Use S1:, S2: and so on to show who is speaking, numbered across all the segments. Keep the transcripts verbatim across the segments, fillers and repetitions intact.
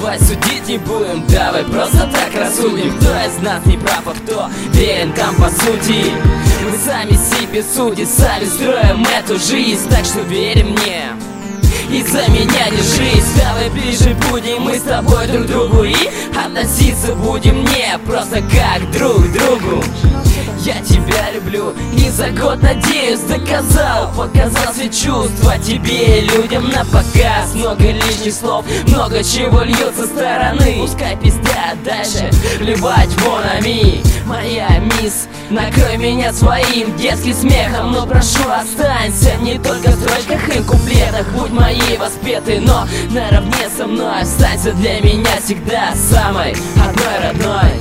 S1: давай судить не будем, давай просто так рассудим, кто из нас не прав, а кто верен там по сути. Мы сами себе судьи, сами строим эту жизнь, так что верь мне, из-за меня держись. Давай ближе будем мы с тобой друг к другу и относиться будем не просто как друг к другу. Я тебя люблю и за год, надеюсь, доказал, показал все чувства тебе и людям на показ. Много лишних слов, много чего льется со стороны. Пускай пиздят дальше, плевать вон ами. Моя мисс, накрой меня своим детским смехом, но прошу, останься не только в строчках и куплетах. Будь моей воспетой, но наравне со мной останься для меня всегда самой одной родной.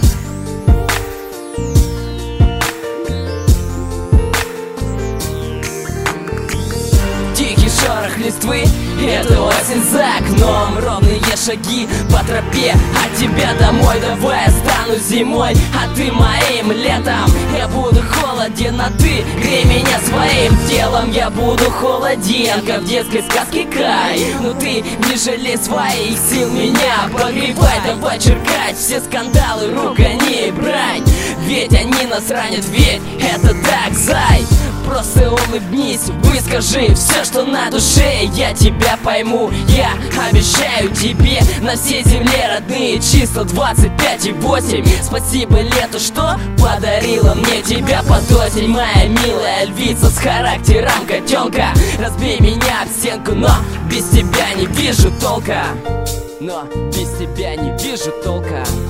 S1: Шорох листвы, это осень за окном. Ровные шаги по тропе от тебя домой. Давай останусь зимой, а ты моим летом. Я буду холоден, а ты грей меня своим телом. Я буду холоден, как в детской сказке Кай. Но ты не жалей своих сил меня погревай. Давай черкать все скандалы, ругани и брань, ведь они нас ранят, ведь это так, зай. Просто улыбнись, выскажи все, что на душе. Я тебя пойму, я обещаю тебе на всей земле родные числа двадцать пять и восемь. Спасибо лету, что подарила мне тебя под осень. Моя милая львица с характером котенка. Разбей меня об стенку, но без тебя не вижу толка. Но без тебя не вижу толка.